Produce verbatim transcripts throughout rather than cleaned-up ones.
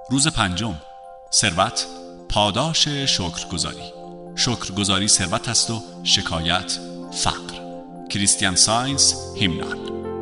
روز پنجم، ثروت پاداش شکرگزاری. شکرگزاری ثروت است و شکایت فقر. کریستیان ساینس هیمنال.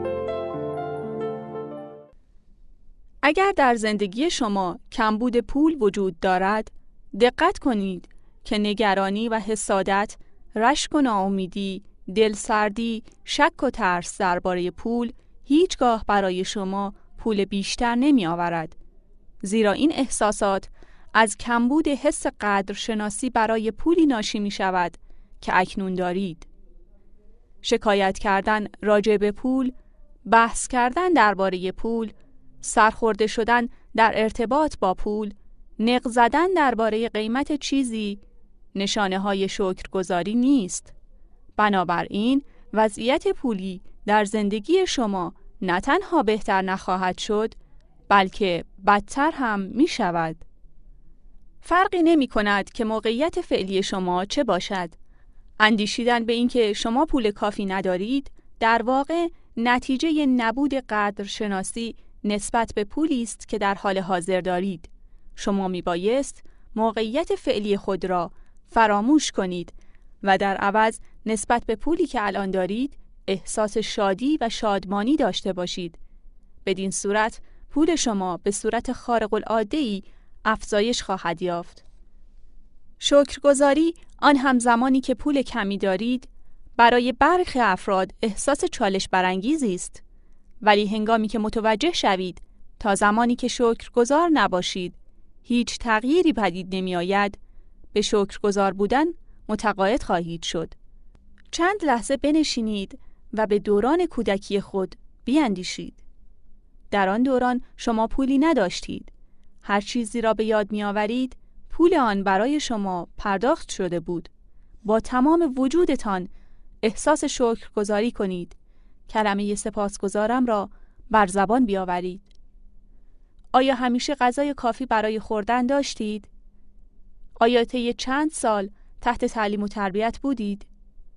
اگر در زندگی شما کمبود پول وجود دارد، دقت کنید که نگرانی و حسادت، رشک و ناامیدی، دلسردی، شک و ترس درباره پول هیچگاه برای شما پول بیشتر نمی آورد. زیرا این احساسات از کمبود حس قدرشناسی برای پولی ناشی می شود که اکنون دارید. شکایت کردن راجع به پول، بحث کردن درباره پول، سرخورده شدن در ارتباط با پول، نق زدن درباره قیمت چیزی نشانه های شکرگزاری نیست. بنابراین وضعیت پولی در زندگی شما نه تنها بهتر نخواهد شد، بلکه بدتر هم می شود. فرقی نمی کند که موقعیت فعلی شما چه باشد. اندیشیدن به اینکه شما پول کافی ندارید در واقع نتیجه نبود قدرشناسی نسبت به پولی است که در حال حاضر دارید. شما می بایست موقعیت فعلی خود را فراموش کنید و در عوض نسبت به پولی که الان دارید احساس شادی و شادمانی داشته باشید. بدین صورت پول شما به صورت خارق العاده‌ای افزایش خواهد یافت. شکرگزاری آن هم زمانی که پول کمی دارید برای برخی افراد احساس چالش برانگیزی است، ولی هنگامی که متوجه شوید تا زمانی که شکرگزار نباشید هیچ تغییری پدید نمی آید، به شکرگزار بودن متقاعد خواهید شد. چند لحظه بنشینید و به دوران کودکی خود بیاندیشید. در آن دوران شما پولی نداشتید. هر چیزی را به یاد می آورید پول آن برای شما پرداخت شده بود. با تمام وجودتان احساس شکرگزاری کنید. کلمه سپاسگزارم را بر زبان بیاورید. آیا همیشه غذای کافی برای خوردن داشتید؟ آیا طی چند سال تحت تعلیم و تربیت بودید؟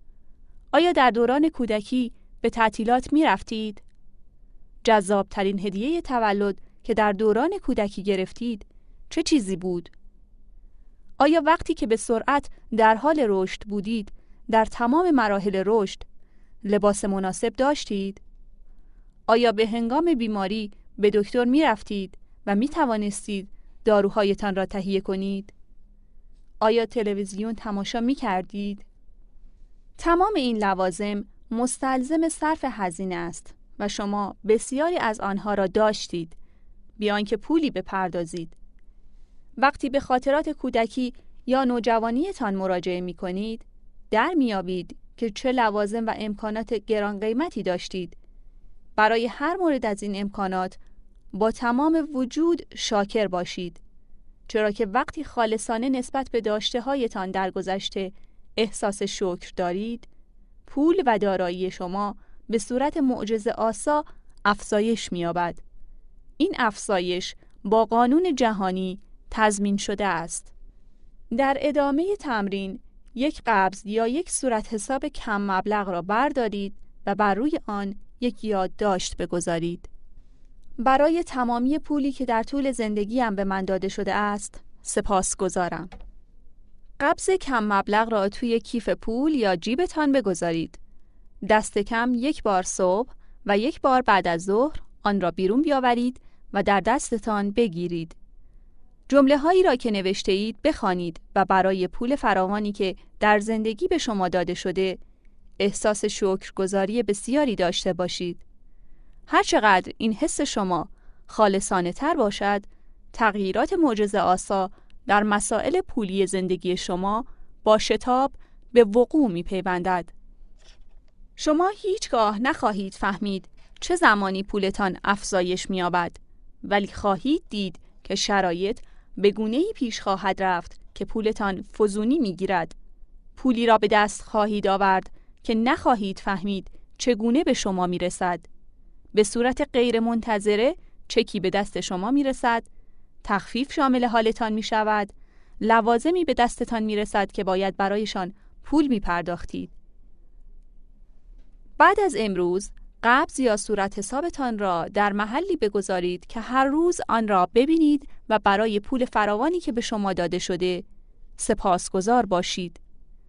آیا در دوران کودکی به تعطیلات می رفتید؟ جذابترین هدیه تولد که در دوران کودکی گرفتید چه چیزی بود؟ آیا وقتی که به سرعت در حال رشد بودید در تمام مراحل رشد لباس مناسب داشتید؟ آیا به هنگام بیماری به دکتر می رفتید و می توانستید داروهایتان را تهیه کنید؟ آیا تلویزیون تماشا می کردید؟ تمام این لوازم مستلزم صرف هزینه است و شما بسیاری از آنها را داشتید بی آنکه پولی بپردازید. وقتی به خاطرات کودکی یا نوجوانیتان مراجعه می کنید، در میابید که چه لوازم و امکانات گران قیمتی داشتید. برای هر مورد از این امکانات با تمام وجود شاکر باشید، چرا که وقتی خالصانه نسبت به داشته هایتان در گذشته احساس شکر دارید، پول و دارایی شما به صورت معجزه آسا افزایش می‌یابد. این افزایش با قانون جهانی تضمین شده است. در ادامه تمرین یک قبض یا یک صورت حساب کم مبلغ را بردارید و بر روی آن یک یادداشت بگذارید. برای تمامی پولی که در طول زندگیم به من داده شده است، سپاسگزارم. قبض کم مبلغ را توی کیف پول یا جیبتان بگذارید. دست کم یک بار صبح و یک بار بعد از ظهر آن را بیرون بیاورید و در دستتان بگیرید. جمله هایی را که نوشته اید بخوانید و برای پول فراوانی که در زندگی به شما داده شده احساس شکرگزاری بسیاری داشته باشید. هرچقدر این حس شما خالصانه تر باشد، تغییرات معجزه آسا در مسائل پولی زندگی شما با شتاب به وقوع می پیوندد. شما هیچگاه نخواهید فهمید چه زمانی پولتان افزایش می یابد، ولی خواهید دید که شرایط به گونه‌ای پیش خواهد رفت که پولتان فزونی می گیرد. پولی را به دست خواهید آورد که نخواهید فهمید چگونه به شما می رسد. به صورت غیر منتظره چکی به دست شما می رسد، تخفیف شامل حالتان می شود، لوازمی به دستتان می رسد که باید برایشان پول می پرداختید. بعد از امروز قبض یا صورت حسابتان را در محلی بگذارید که هر روز آن را ببینید و برای پول فراوانی که به شما داده شده سپاسگزار باشید.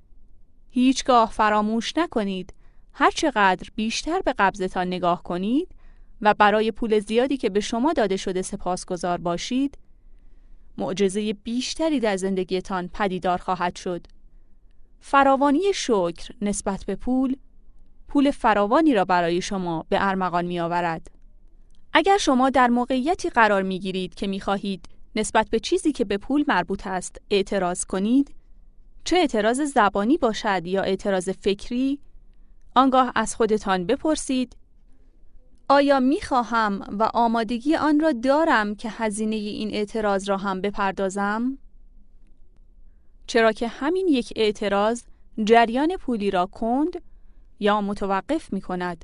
هیچگاه فراموش نکنید هر چقدر بیشتر به قبضتان نگاه کنید و برای پول زیادی که به شما داده شده سپاسگزار باشید، معجزه بیشتری در زندگیتان پدیدار خواهد شد. فراوانی شکر نسبت به پول، پول فراوانی را برای شما به ارمغان می آورد. اگر شما در موقعیتی قرار می گیرید که می خواهید نسبت به چیزی که به پول مربوط است اعتراض کنید، چه اعتراض زبانی باشد یا اعتراض فکری، آنگاه از خودتان بپرسید آیا می خواهم و آمادگی آن را دارم که هزینه این اعتراض را هم بپردازم؟ چرا که همین یک اعتراض جریان پولی را کند یا متوقف می کند.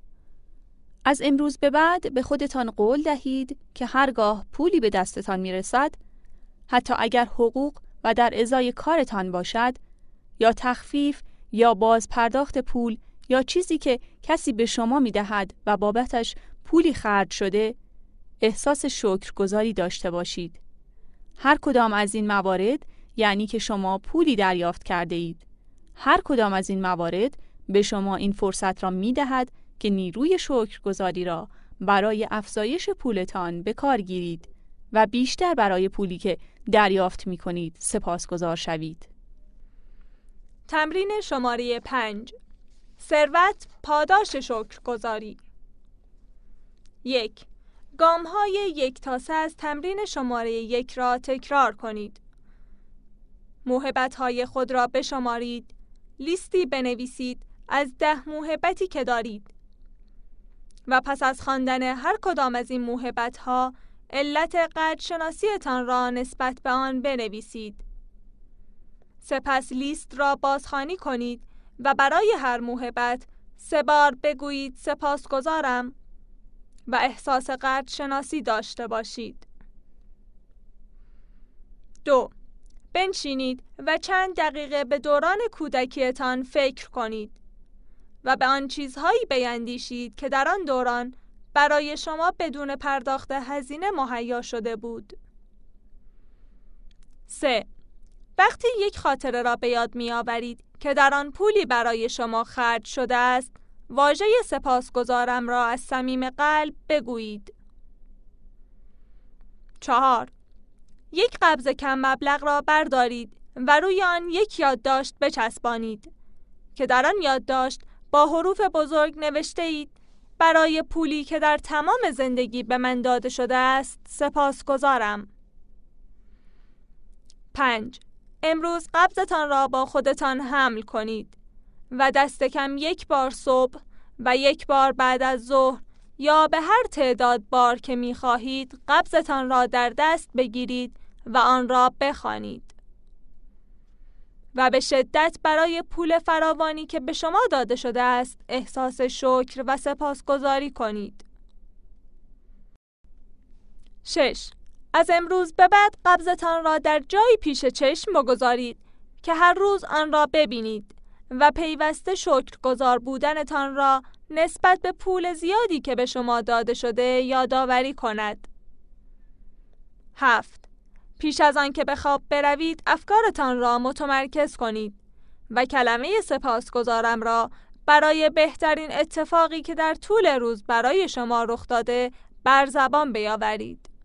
از امروز به بعد به خودتان قول دهید که هرگاه پولی به دستتان می رسد، حتی اگر حقوق و در ازای کارتان باشد، یا تخفیف یا باز پرداخت پول یا چیزی که کسی به شما می دهد و بابتش پولی خرج شده، احساس شکرگزاری داشته باشید. هر کدام از این موارد یعنی که شما پولی دریافت کرده اید. هر کدام از این موارد به شما این فرصت را می دهد که نیروی شکرگزاری را برای افزایش پولتان به کار گیرید و بیشتر برای پولی که دریافت می کنید سپاسگزار شوید. تمرین شماره پنج. ثروت پاداش شکرگزاری. یک. گام‌های یک تا سه از تمرین شماره یک را تکرار کنید. موهبت‌های خود را بشمارید. لیستی بنویسید از ده موهبتی که دارید و پس از خواندن هر کدام از این موهبت‌ها علت قدرشناسی‌تان را نسبت به آن بنویسید. سپس لیست را بازخوانی کنید و برای هر موهبت سه بار بگویید سپاسگزارم و احساس قدرشناسی داشته باشید. دو. بنشینید و چند دقیقه به دوران کودکیتان فکر کنید و به آن چیزهایی بیندیشید که در آن دوران برای شما بدون پرداخت هزینه مهیا شده بود. سه. وقتی یک خاطره را به یاد می آورید که در آن پولی برای شما خرج شده است، واژه سپاسگزارم را از صمیم قلب بگویید. چهار. یک قبض کم مبلغ را بردارید و روی آن یک یادداشت بچسبانید که در آن یادداشت با حروف بزرگ نوشته اید برای پولی که در تمام زندگی به من داده شده است سپاسگزارم. پنج. امروز قبضتان را با خودتان حمل کنید و دست کم یک بار صبح و یک بار بعد از ظهر یا به هر تعداد بار که می خواهید قبضتان را در دست بگیرید و آن را بخوانید و به شدت برای پول فراوانی که به شما داده شده است احساس شکر و سپاسگزاری کنید. شش. از امروز به بعد قبضتان را در جایی پیش چشم بگذارید که هر روز آن را ببینید و پیوسته شکرگزار بودنتان را نسبت به پول زیادی که به شما داده شده یادآوری کند. هفت. پیش از آن که به خواب بروید افکارتان را متمرکز کنید و کلمه سپاسگزارم را برای بهترین اتفاقی که در طول روز برای شما رخ داده بر زبان بیاورید.